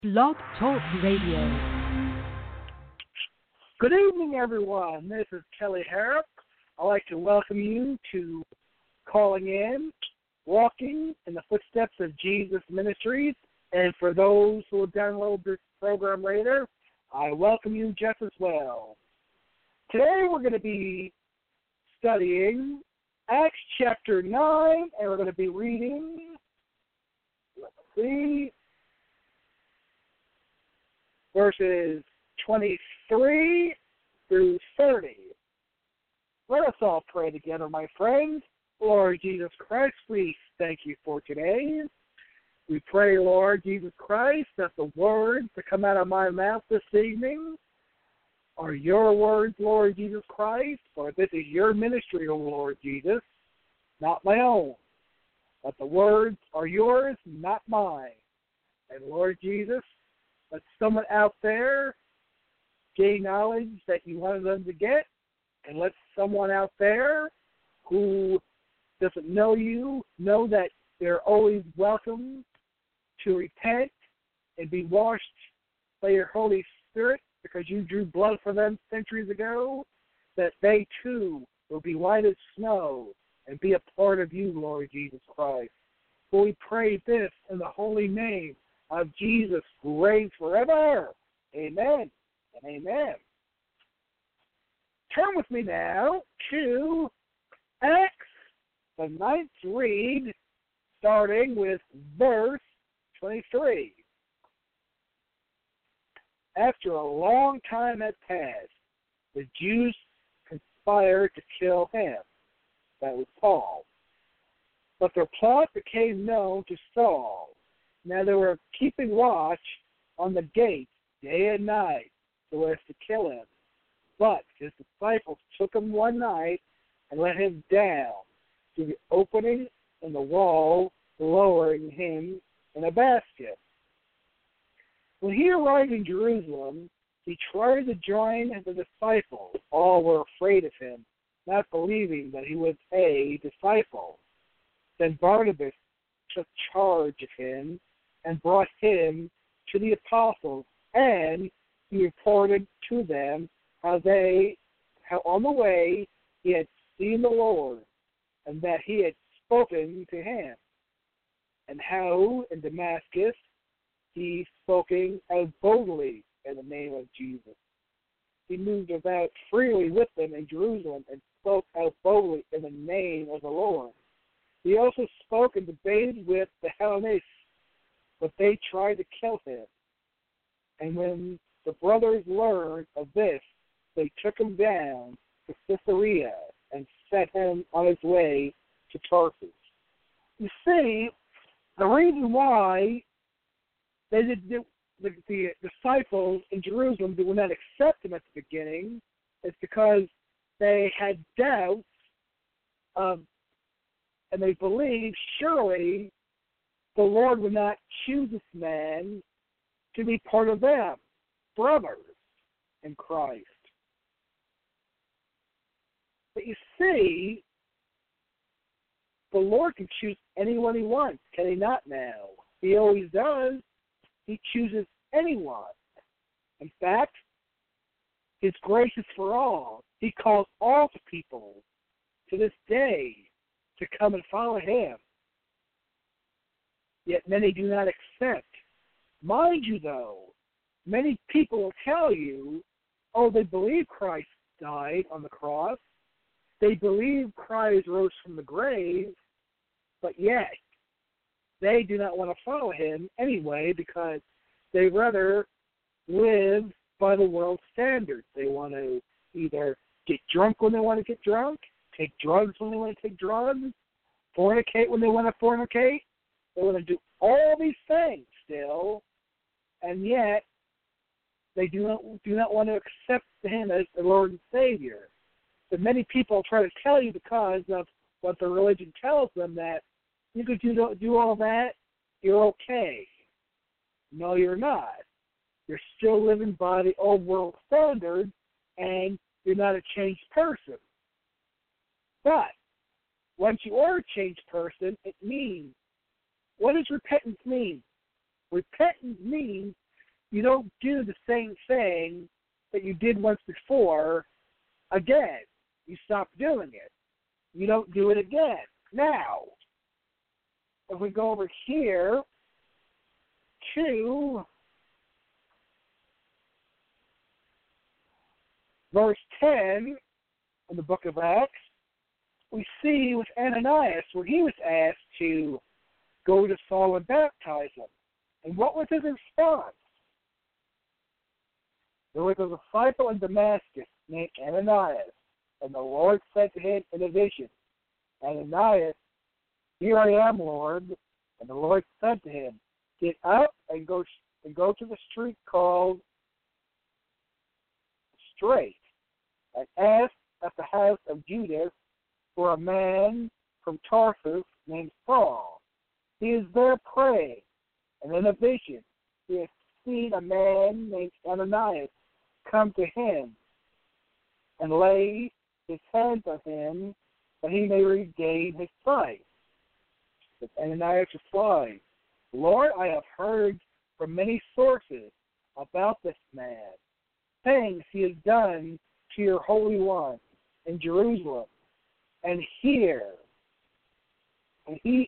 Blog Talk Radio. Good evening, everyone. This is Kelly Harrop. I'd like to welcome you to Calling In, Walking in the Footsteps of Jesus Ministries. And for those who will download this program later, I welcome you just as well. Today we're going to be studying Acts chapter 9, and we're going to be reading, let's see, verses 23 through 30. Let us all pray together, my friends. Lord Jesus Christ, we thank you for today. We pray, Lord Jesus Christ, that the words that come out of my mouth this evening are your words, Lord Jesus Christ, for this is your ministry, O Lord Jesus, not my own. But the words are yours, not mine. And Lord Jesus, let someone out there gain knowledge that you wanted them to get, and let someone out there who doesn't know you know that they're always welcome to repent and be washed by your Holy Spirit because you drew blood for them centuries ago, that they too will be white as snow and be a part of you, Lord Jesus Christ. For we pray this in the holy name of Jesus, who reigns forever. Amen and amen. Turn with me now to Acts, the 9th read, starting with verse 23. After a long time had passed, the Jews conspired to kill him, that was Paul. But their plot became known to Saul. Now they were keeping watch on the gate day and night so as to kill him. But his disciples took him one night and let him down through the opening in the wall, lowering him in a basket. When he arrived in Jerusalem, he tried to join the disciples. All were afraid of him, not believing that he was a disciple. Then Barnabas took charge of him and brought him to the apostles, and he reported to them how on the way he had seen the Lord, and that he had spoken to him, and how in Damascus he spoken out boldly in the name of Jesus. He moved about freely with them in Jerusalem and spoke out boldly in the name of the Lord. He also spoke and debated with the Hellenists, but they tried to kill him. And when the brothers learned of this, they took him down to Caesarea and set him on his way to Tarsus. You see, the reason why the disciples in Jerusalem did not accept him at the beginning is because they had doubts and they believed surely the Lord would not choose this man to be part of them, brothers in Christ. But you see, the Lord can choose anyone he wants, can he not now? He always does. He chooses anyone. In fact, his grace is for all. He calls all the people to this day to come and follow him. Yet many do not accept. Mind you, though, many people will tell you, oh, they believe Christ died on the cross. They believe Christ rose from the grave, but yet they do not want to follow him anyway because they rather live by the world's standards. They want to either get drunk when they want to get drunk, take drugs when they want to take drugs, fornicate when they want to fornicate. They want to do all these things still, and yet they do not want to accept him as the Lord and Savior. But many people try to tell you because of what the religion tells them that you could do all that, you're okay. No, you're not. You're still living by the old world standard, and you're not a changed person. But once you are a changed person, it means, what does repentance mean? Repentance means you don't do the same thing that you did once before again. You stop doing it. You don't do it again. Now, if we go over here to verse 10 in the book of Acts, we see with Ananias where he was asked to go to Saul and baptize him. And what was his response? There was a disciple in Damascus named Ananias, and the Lord said to him in a vision, Ananias, here I am, Lord. And the Lord said to him, get up and go to the street called Straight, and ask at the house of Judas for a man from Tarsus named Saul. He is there praying, and in a vision he has seen a man named Ananias come to him and lay his hands on him that he may regain his sight. But Ananias replied, Lord, I have heard from many sources about this man, things he has done to your Holy One in Jerusalem, and here he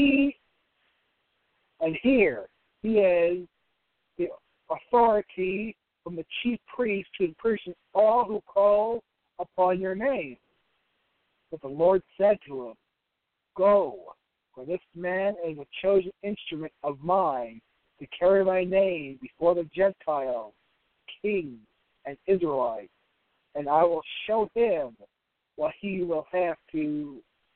has the authority from the chief priest to imprison all who call upon your name. But the Lord said to him, go, for this man is a chosen instrument of mine to carry my name before the Gentiles, kings, and Israelites, and I will show him what he will have to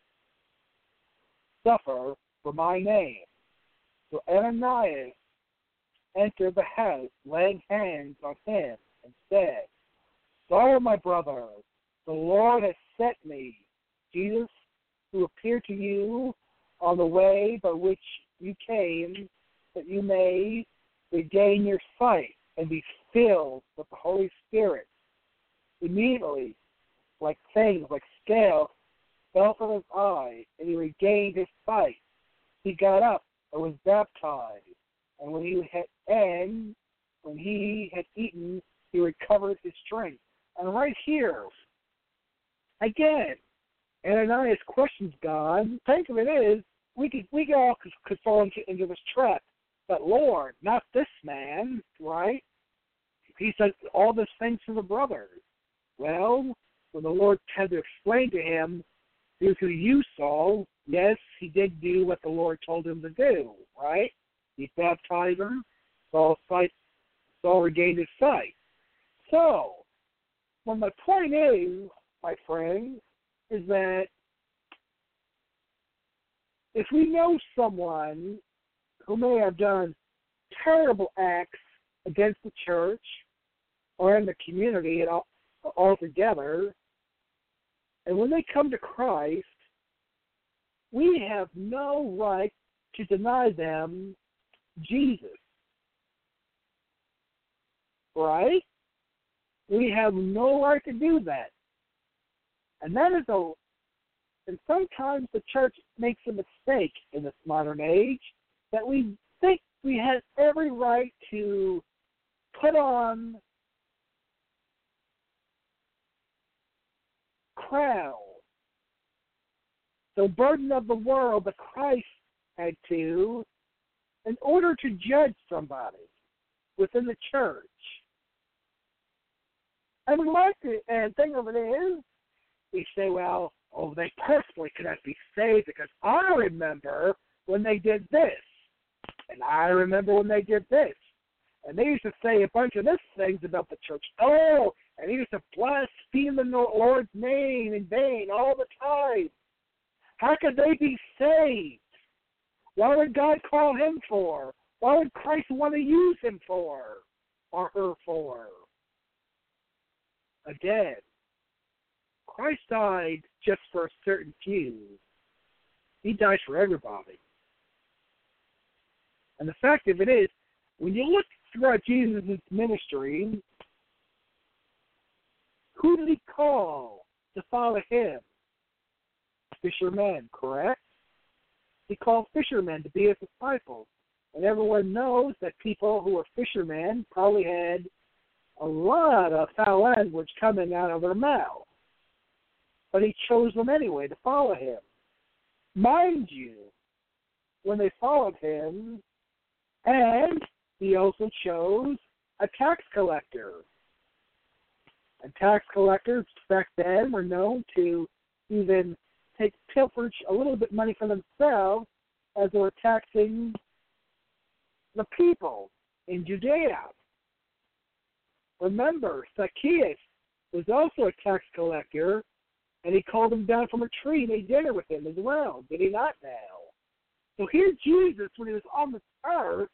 suffer for my name. So Ananias entered the house, laying hands on him, and said, Sire, my brother, the Lord has sent me, Jesus, who appeared to you on the way by which you came, that you may regain your sight and be filled with the Holy Spirit. Immediately, like scales, fell from his eye, and he regained his sight. He got up and was baptized, and when he had eaten, he recovered his strength. And right here, again, Ananias questions God. The thing of it is, we all could fall into this trap. But Lord, not this man, right? He said all these things to the brothers. Well, when the Lord had to explain to him, due to you, Saul, yes, he did do what the Lord told him to do, right? He baptized him. Saul regained his sight. So, well, my point is, my friends, is that if we know someone who may have done terrible acts against the church or in the community altogether, and when they come to Christ, we have no right to deny them Jesus. Right? We have no right to do that. And that is and sometimes the church makes a mistake in this modern age that we think we have every right to put on crown, the burden of the world that Christ had to, in order to judge somebody within the church. And we like to, and the thing of it is, we say, well, they personally cannot be saved because I remember when they did this, and I remember when they did this. And they used to say a bunch of this things about the church. Oh, and he used to blaspheme the Lord's name in vain all the time. How could they be saved? What would God call him for? What would Christ want to use him for or her for? Again, Christ died just for a certain few. He died for everybody. And the fact of it is, when you look throughout Jesus' ministry, who did he call to follow him? Fishermen, correct? He called fishermen to be his disciples. And everyone knows that people who were fishermen probably had a lot of foul language coming out of their mouth. But he chose them anyway to follow him. Mind you, when they followed him, and he also chose a tax collector. And tax collectors back then were known to even take pilferage a little bit money for themselves as they were taxing the people in Judea. Remember, Zacchaeus was also a tax collector, and he called him down from a tree and ate dinner with him as well. Did he not now? So here's Jesus, when he was on this earth,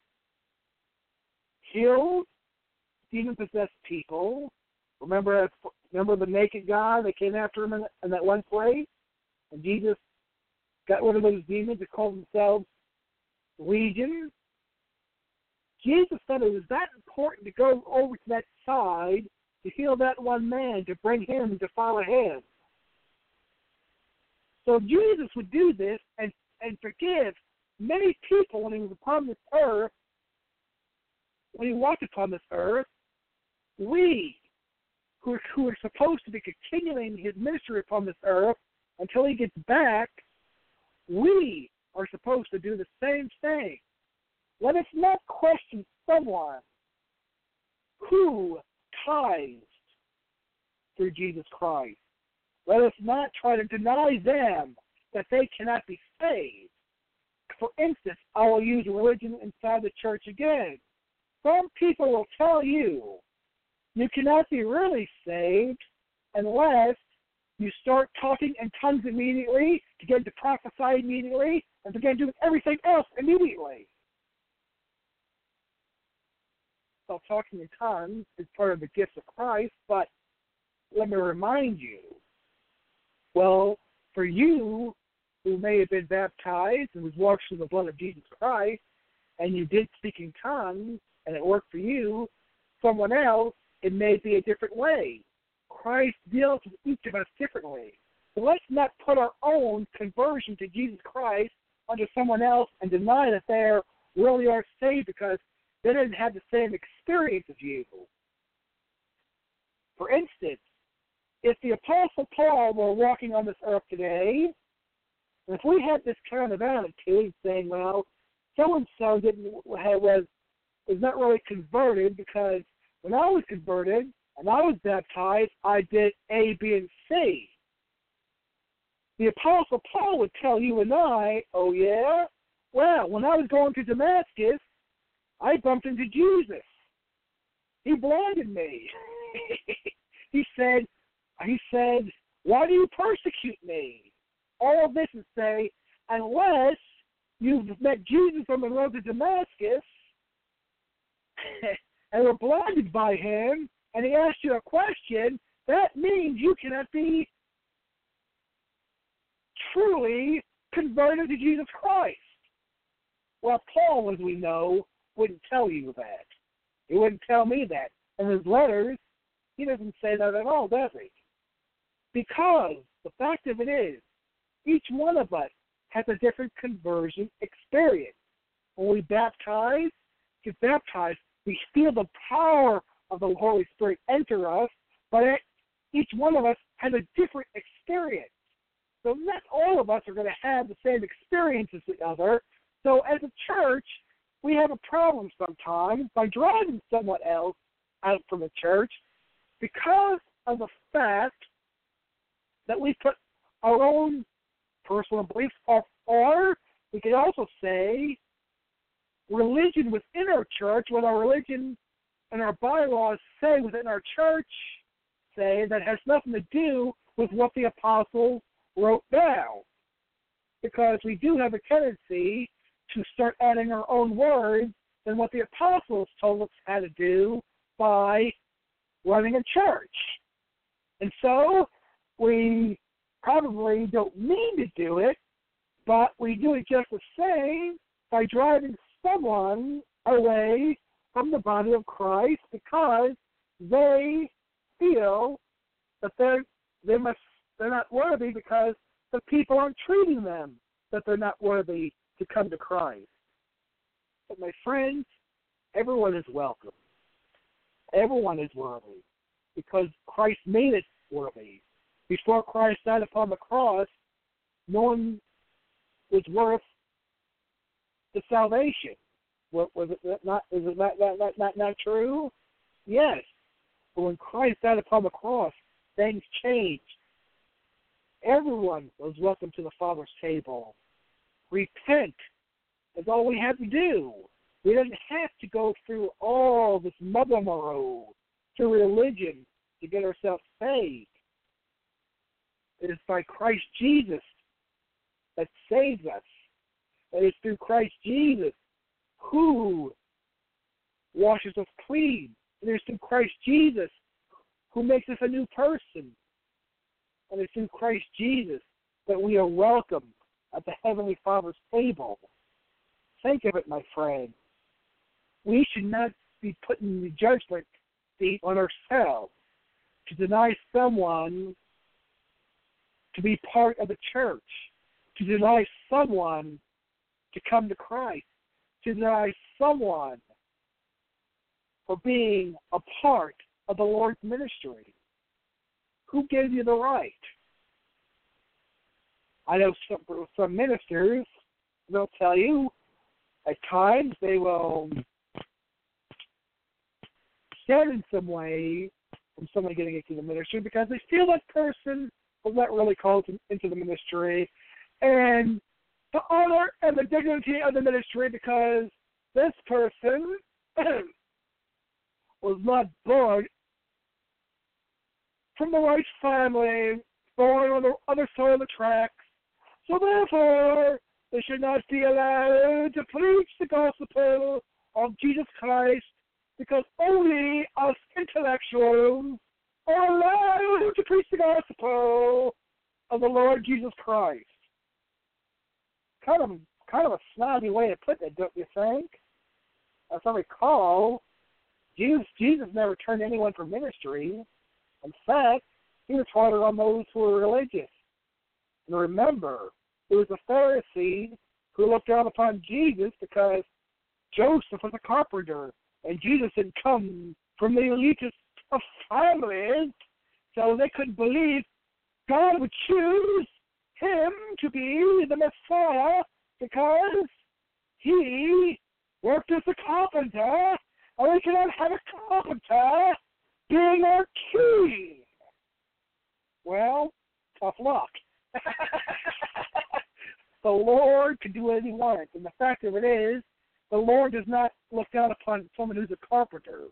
healed demon-possessed people. Remember the naked guy that came after him in that one place? And Jesus got rid of those demons that called themselves legions. Jesus said it was that important to go over to that side to heal that one man, to bring him to follow him. So Jesus would do this and forgive many people when he was upon this earth, when he walked upon this earth. We, who are supposed to be continuing his ministry upon this earth until he gets back, we are supposed to do the same thing. Let us not question someone who tithes through Jesus Christ. Let us not try to deny them that they cannot be saved. For instance, I will use religion inside the church again. Some people will tell you you cannot be really saved unless you start talking in tongues immediately, begin to prophesy immediately, and begin doing everything else immediately. So talking in tongues is part of the gifts of Christ, but let me remind you, well, for you who may have been baptized and was washed in the blood of Jesus Christ, and you did speak in tongues, and it worked for you, someone else, it may be a different way. Christ deals with each of us differently. So let's not put our own conversion to Jesus Christ under someone else and deny that they really are saved because they didn't have the same experience as you. For instance, if the Apostle Paul were walking on this earth today, and if we had this kind of attitude saying, well, so-and-so is not really converted because when I was converted and I was baptized, I did A, B, and C. The Apostle Paul would tell you and I, oh yeah? Well, when I was going to Damascus, I bumped into Jesus. He blinded me. He said, why do you persecute me? All of this is say, unless you've met Jesus on the road to Damascus and were blinded by him, and he asked you a question, that means you cannot be truly converted to Jesus Christ. Well, Paul, as we know, wouldn't tell you that. He wouldn't tell me that. In his letters, he doesn't say that at all, does he? Because the fact of it is, each one of us has a different conversion experience. When we get baptized, we feel the power of the Holy Spirit enter us, but each one of us has a different experience. So not all of us are going to have the same experience as the other. So as a church, we have a problem sometimes by driving someone else out from the church because of the fact that we put our own personal beliefs off, or we could also say religion within our church, what our religion and our bylaws say within our church say that has nothing to do with what the apostles wrote down. Because we do have a tendency to start adding our own words than what the apostles told us how to do by running a church. And so we probably don't mean to do it, but we do it just the same by driving someone away from the body of Christ because they feel that they're not worthy because the people aren't treating them that they're not worthy to come to Christ. But my friends, everyone is welcome. Everyone is worthy because Christ made us worthy. Before Christ died upon the cross, no one was worth the salvation. Was it not? Is it not true? Yes. But when Christ died upon the cross, things changed. Everyone was welcome to the Father's table. Repent. That's all we had to do. We didn't have to go through all this rigmarole to religion to get ourselves saved. It is by Christ Jesus that saves us. It is through Christ Jesus who washes us clean. It is through Christ Jesus who makes us a new person. And it's through Christ Jesus that we are welcome at the Heavenly Father's table. Think of it, my friend. We should not be putting the judgment seat on ourselves to deny someone to be part of the church, to deny someone to come to Christ, to deny someone for being a part of the Lord's ministry. Who gave you the right? I know some ministers, they'll tell you, at times they will stand in some way from somebody getting into the ministry because they feel that person was not really called into the ministry, and the honor and the dignity of the ministry because this person was not born from the right family, born on the other side of the tracks, so therefore they should not be allowed to preach the gospel of Jesus Christ because only us intellectuals are allowed to preach the gospel of the Lord Jesus Christ. Kind of a snobby way of putting it, don't you think? As I recall, Jesus never turned anyone from ministry. In fact, he was harder on those who were religious. And remember, it was a Pharisee who looked down upon Jesus because Joseph was a carpenter, and Jesus had come from the elitist of families, so they couldn't believe God would choose him to be the Messiah because he worked as a carpenter, and we cannot have a carpenter being our king. Well, tough luck. The Lord can do what he wants, and the fact of it is, the Lord does not look down upon someone who's a carpenter.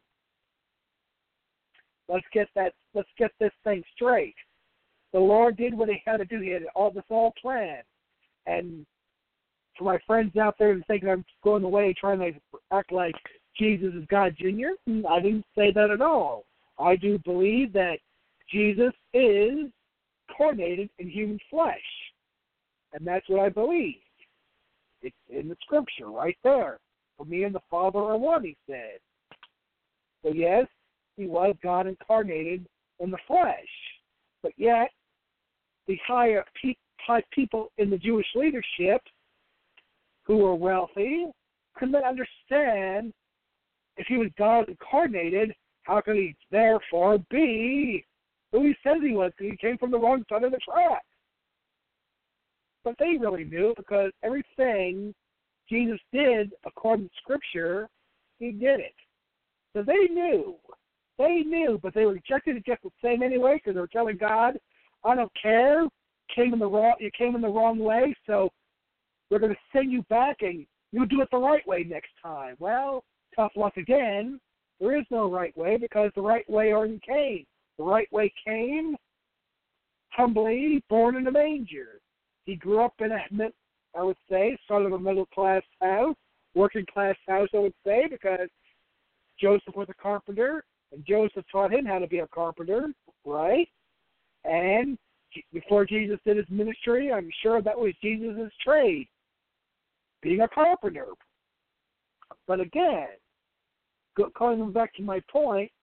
Let's get this thing straight. The Lord did what he had to do. He had this all planned. And for my friends out there who think I'm going away trying to act like Jesus is God Jr., I didn't say that at all. I do believe that Jesus is incarnated in human flesh. And that's what I believe. It's in the scripture right there. For me and the Father are one, he said. So yes, he was God incarnated in the flesh. But yet, the high people in the Jewish leadership who were wealthy could not understand if he was God incarnated, how could he therefore be who he says he was? Because he came from the wrong side of the track. But they really knew because everything Jesus did according to Scripture, he did it. So they knew. They knew, but they rejected it just the same anyway because they were telling God, I don't care. You came in the wrong way, so we're going to send you back and you'll do it the right way next time. Well, tough luck again. There is no right way because the right way already came. The right way came humbly, born in a manger. He grew up in I would say, sort of a middle-class house, working-class house, I would say, because Joseph was a carpenter, and Joseph taught him how to be a carpenter, right? And before Jesus did his ministry, I'm sure that was Jesus' trade, being a carpenter. But again, going back to my point,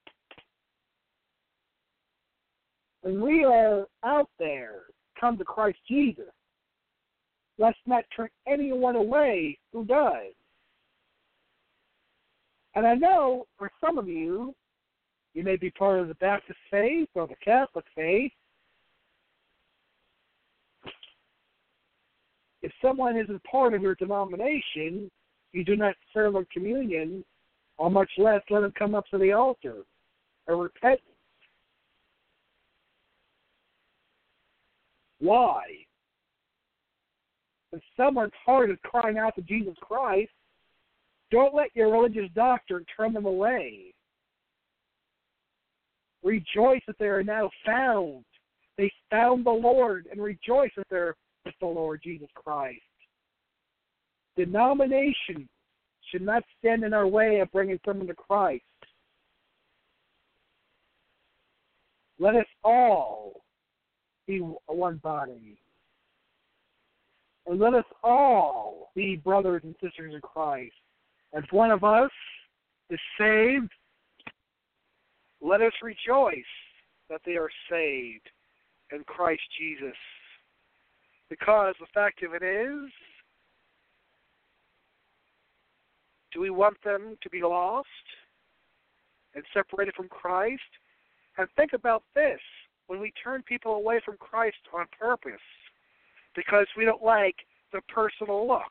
when we are out there, come to Christ Jesus, let's not turn anyone away who does. And I know for some of you, you may be part of the Baptist faith or the Catholic faith. If someone isn't part of your denomination, you do not serve on communion, or much less let them come up to the altar or repent. Why? If someone's heart is crying out to Jesus Christ, don't let your religious doctrine turn them away. Rejoice that they are now found. They found the Lord, and rejoice that they're with the Lord Jesus Christ. Denomination should not stand in our way of bringing someone to Christ. Let us all be one body. And let us all be brothers and sisters in Christ. If one of us is saved, let us rejoice that they are saved in Christ Jesus. Because the fact of it is, do we want them to be lost and separated from Christ? And think about this. When we turn people away from Christ on purpose because we don't like their personal looks,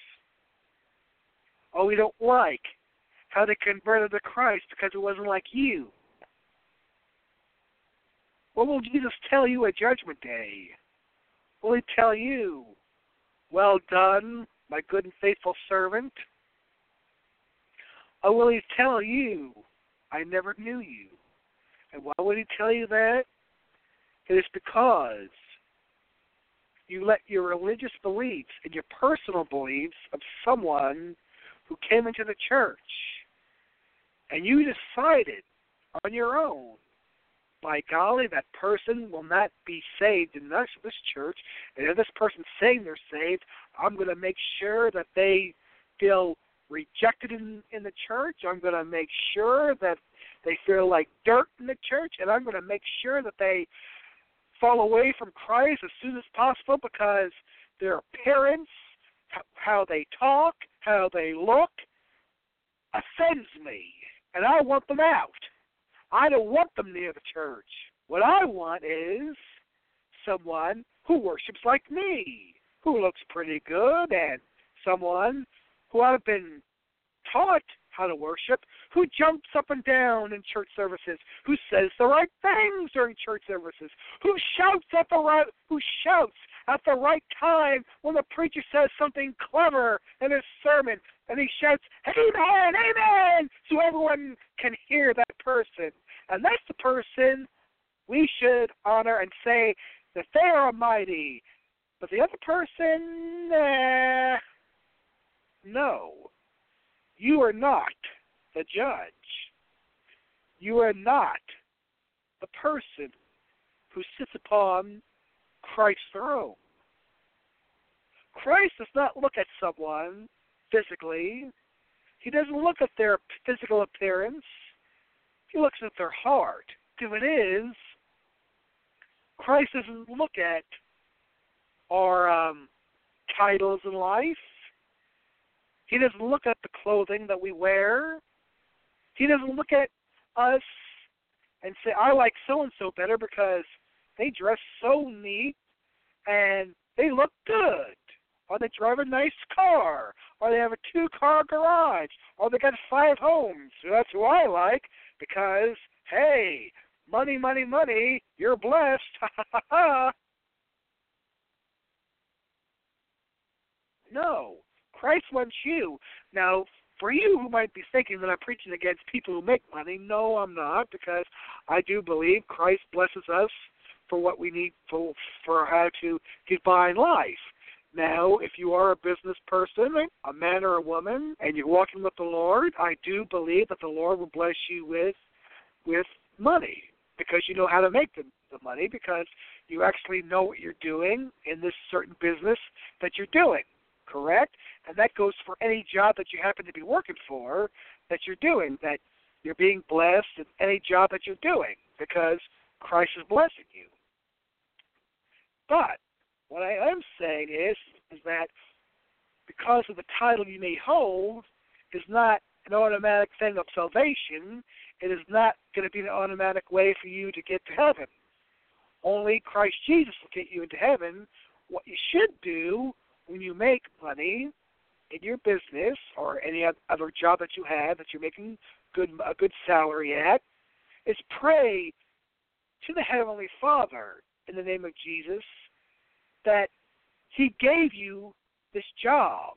or we don't like how they converted to Christ because it wasn't like you, what will Jesus tell you at Judgment Day? Will he tell you, well done, my good and faithful servant? Or will he tell you, I never knew you? And why would he tell you that? It is because you let your religious beliefs and your personal beliefs of someone who came into the church, and you decided on your own, by golly, that person will not be saved in this church, and if this person's saying they're saved, I'm going to make sure that they feel rejected in the church. I'm going to make sure that they feel like dirt in the church, and I'm going to make sure that they fall away from Christ as soon as possible because their appearance, how they talk, how they look, offends me, and I want them out. I don't want them near the church. What I want is someone who worships like me, who looks pretty good, and someone who I've been taught how to worship, who jumps up and down in church services, who says the right things during church services, who shouts at the right time when the preacher says something clever in his sermon, and he shouts, amen, amen, so everyone can hear that person. And that's the person we should honor and say that they are mighty. But the other person, no. You are not the judge. You are not the person who sits upon Christ's throne. Christ does not look at someone physically. He doesn't look at their physical appearance. He looks at their heart. If it is, Christ doesn't look at our titles in life. He doesn't look at the clothing that we wear. He doesn't look at us and say, I like so-and-so better because they dress so neat and they look good. Or they drive a nice car. Or they have a 2-car garage. Or they got 5 homes. So that's who I like because, hey, money, money, money, you're blessed. Ha, ha, ha, ha. No. Christ wants you. Now, for you who might be thinking that I'm preaching against people who make money, no, I'm not, because I do believe Christ blesses us for what we need for how to get by in life. Now, if you are a business person, a man or a woman, and you're walking with the Lord, I do believe that the Lord will bless you with money because you know how to make the money because you actually know what you're doing in this certain business that you're doing. Correct? And that goes for any job that you happen to be working for that you're doing, that you're being blessed in any job that you're doing because Christ is blessing you. But what I am saying is that because of the title you may hold is not an automatic thing of salvation. It is not going to be an automatic way for you to get to heaven. Only Christ Jesus will get you into heaven. What you should do when you make money in your business or any other job that you have that you're making a good salary at is pray to the Heavenly Father in the name of Jesus that He gave you this job.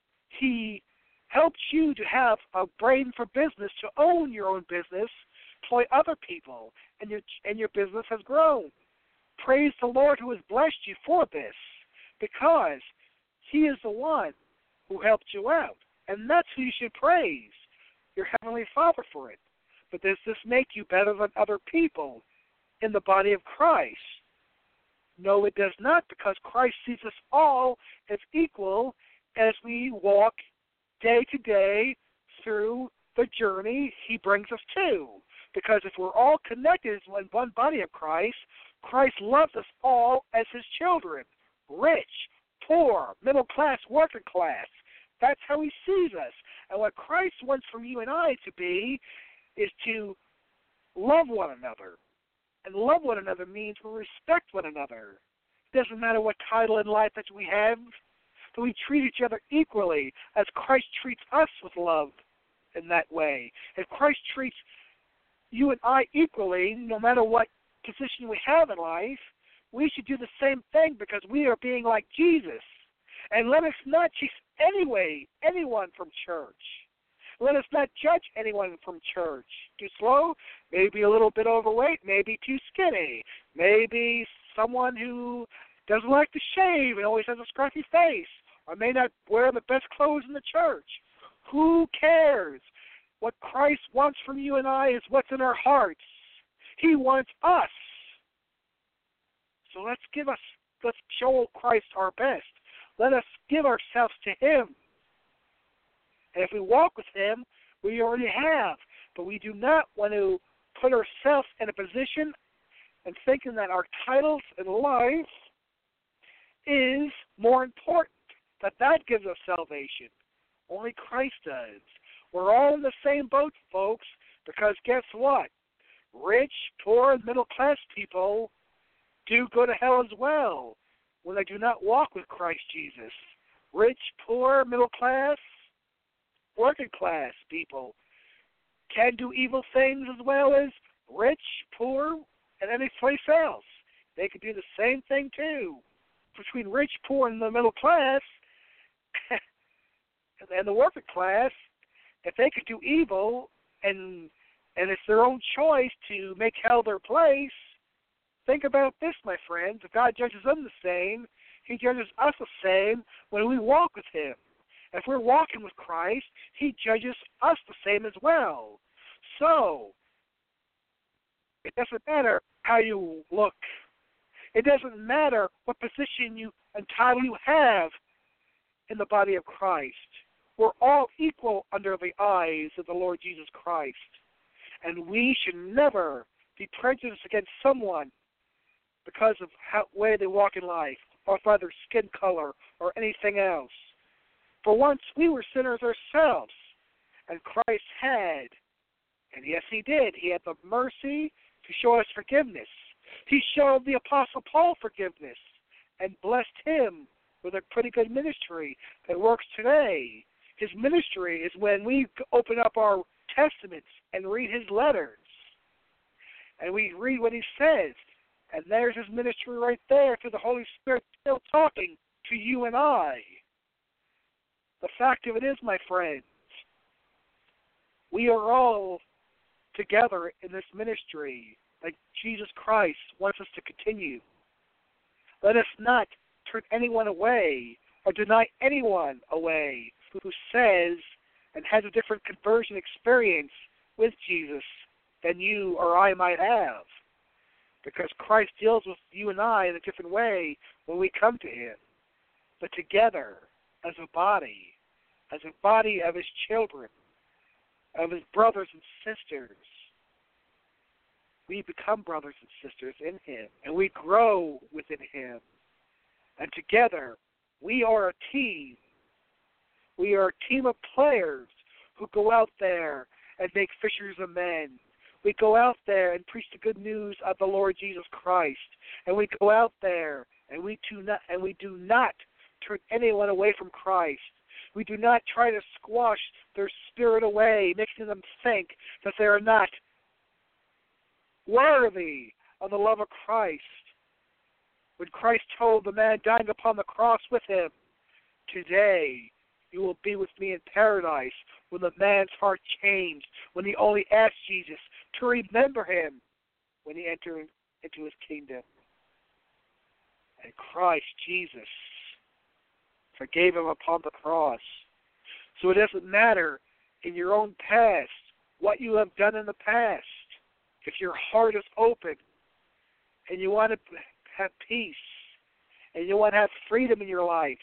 He helped you to have a brain for business, to own your own business, employ other people, and your business has grown. Praise the Lord who has blessed you for this, because He is the one who helped you out. And that's who you should praise, your Heavenly Father, for it. But does this make you better than other people in the body of Christ? No, it does not, because Christ sees us all as equal as we walk day to day through the journey He brings us to. Because if we're all connected as one body of Christ, Christ loves us all as His children, rich, poor, middle class, working class. That's how He sees us. And what Christ wants from you and I to be is to love one another. And love one another means we respect one another. It doesn't matter what title in life that we have, but we treat each other equally as Christ treats us with love in that way. If Christ treats you and I equally, no matter what position we have in life, we should do the same thing because we are being like Jesus. And let us not chase anyone from church. Let us not judge anyone from church. Too slow, maybe a little bit overweight, maybe too skinny, maybe someone who doesn't like to shave and always has a scruffy face, or may not wear the best clothes in the church. Who cares? What Christ wants from you and I is what's in our hearts. He wants us. So let's show Christ our best. Let us give ourselves to Him. And if we walk with Him, we already have. But we do not want to put ourselves in a position and thinking that our titles in life is more important, that gives us salvation. Only Christ does. We're all in the same boat, folks, because guess what? Rich, poor, middle-class people do go to hell as well when they do not walk with Christ Jesus. Rich, poor, middle-class, working-class people can do evil things as well as rich, poor, and any place else. They could do the same thing too. Between rich, poor, and the middle class and the working class, if they could do evil and it's their own choice to make hell their place, think about this, my friends. If God judges them the same, He judges us the same when we walk with Him. If we're walking with Christ, He judges us the same as well. So, it doesn't matter how you look. It doesn't matter what position and title you have in the body of Christ. We're all equal under the eyes of the Lord Jesus Christ. And we should never be prejudiced against someone because of the way they walk in life, or by their skin color, or anything else. For once we were sinners ourselves, and Christ had, and yes, He did, He had the mercy to show us forgiveness. He showed the Apostle Paul forgiveness and blessed him with a pretty good ministry that works today. His ministry is when we open up our testaments and read his letters, and we read what he says, and there's his ministry right there through the Holy Spirit still talking to you and I. The fact of it is, my friends, we are all together in this ministry that Jesus Christ wants us to continue. Let us not turn anyone away or deny anyone away who says and has a different conversion experience with Jesus than you or I might have. Because Christ deals with you and I in a different way when we come to Him. But together, as a body of His children, of His brothers and sisters, we become brothers and sisters in Him, and we grow within Him. And together, we are a team. We are a team of players who go out there and make fishers of men. We go out there and preach the good news of the Lord Jesus Christ. And we go out there and we do not turn anyone away from Christ. We do not try to squash their spirit away, making them think that they are not worthy of the love of Christ. When Christ told the man dying upon the cross with him, "Today you will be with me in paradise," when the man's heart changed, when he only asked Jesus to remember him when he entered into his kingdom. And Christ Jesus forgave him upon the cross. So it doesn't matter in your own past what you have done in the past. If your heart is open and you want to have peace and you want to have freedom in your life,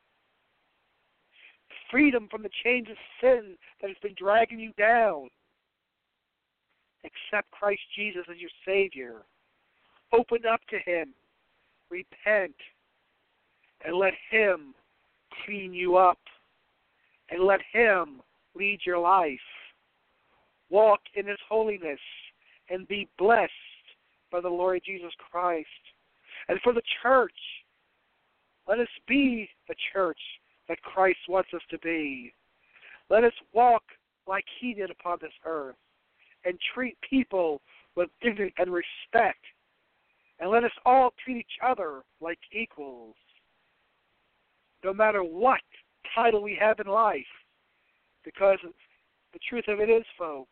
freedom from the chains of sin that has been dragging you down, accept Christ Jesus as your Savior. Open up to Him. Repent. And let Him clean you up. And let Him lead your life. Walk in His holiness and be blessed by the Lord Jesus Christ. And for the church, let us be the church that Christ wants us to be. Let us walk like He did upon this earth and treat people with dignity and respect. And let us all treat each other like equals. No matter what title we have in life, because the truth of it is, folks,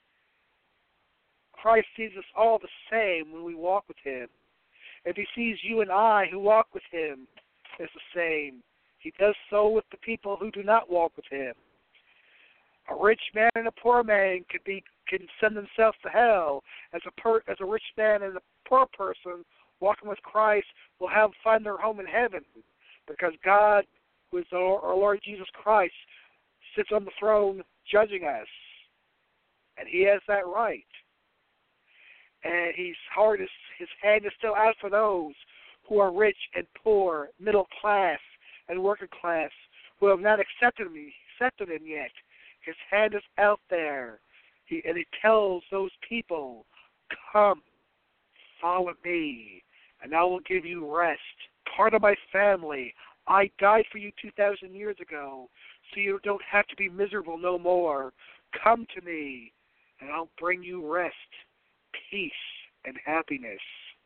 Christ sees us all the same when we walk with Him. If He sees you and I who walk with Him as the same, He does so with the people who do not walk with Him. A rich man and a poor man can send themselves to hell, as a rich man and a poor person walking with Christ will find their home in heaven, because God, who is our Lord Jesus Christ, sits on the throne judging us, and He has that right. And His hand is still out for those who are rich and poor, middle class and working class, who have not accepted Him yet. His hand is out there. And He tells those people, "Come, follow me, and I will give you rest. Part of my family. I died for you 2,000 years ago, so you don't have to be miserable no more. Come to me, and I'll bring you rest, peace, and happiness."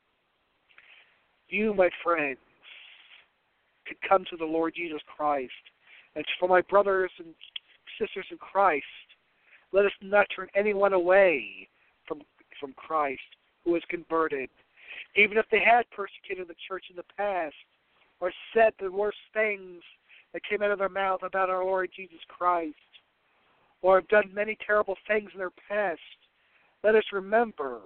You, my friends, could come to the Lord Jesus Christ. And for my brothers and sisters in Christ, let us not turn anyone away from Christ who is converted. Even if they had persecuted the church in the past or said the worst things that came out of their mouth about our Lord Jesus Christ, or have done many terrible things in their past, let us remember,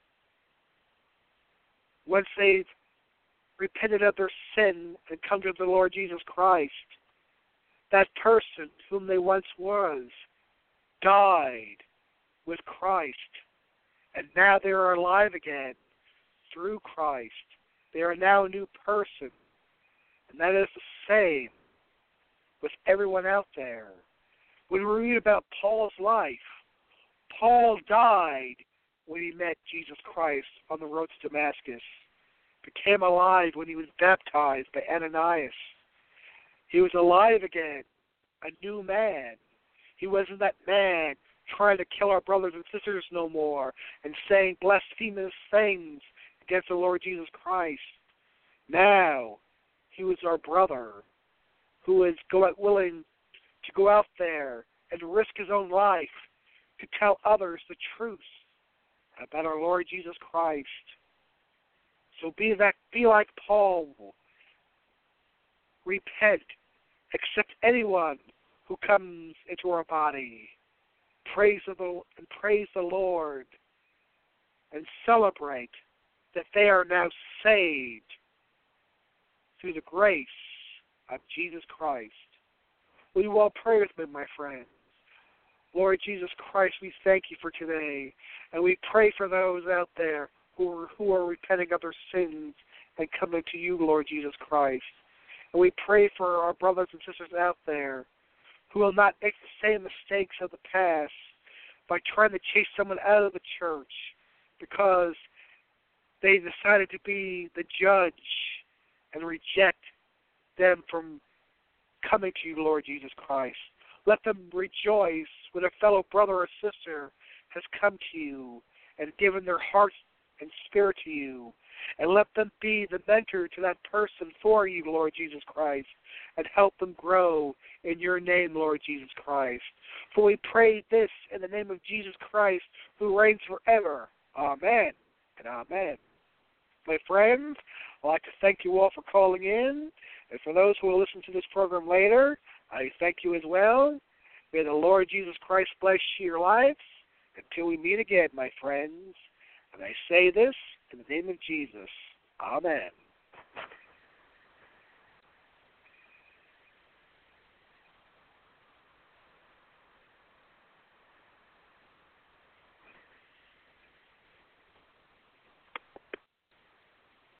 once they've repented of their sin and come to the Lord Jesus Christ, that person whom they once was died with Christ, and now they are alive again through Christ. They are now a new person, and that is the same with everyone out there. When we read about Paul's life, Paul died when he met Jesus Christ on the road to Damascus, became alive when he was baptized by Ananias. He was alive again, a new man. He wasn't that man trying to kill our brothers and sisters no more and saying blasphemous things against the Lord Jesus Christ. Now, he was our brother who was willing to go out there and risk his own life to tell others the truth about our Lord Jesus Christ. So be like Paul. Repent. Accept anyone who comes into our body. Praise the Lord and celebrate that they are now saved through the grace of Jesus Christ. Will you all pray with me, my friends? Lord Jesus Christ, we thank you for today, and we pray for those out there who are repenting of their sins and coming to you, Lord Jesus Christ. And we pray for our brothers and sisters out there who will not make the same mistakes of the past by trying to chase someone out of the church because they decided to be the judge and reject them from coming to you, Lord Jesus Christ. Let them rejoice when a fellow brother or sister has come to you and given their heart and spirit to you. And let them be the mentor to that person for you, Lord Jesus Christ, and help them grow in your name, Lord Jesus Christ. For we pray this in the name of Jesus Christ, who reigns forever. Amen and amen. My friends, I'd like to thank you all for calling in. And for those who will listen to this program later, I thank you as well. May the Lord Jesus Christ bless your lives until we meet again, my friends. And I say this in the name of Jesus. Amen.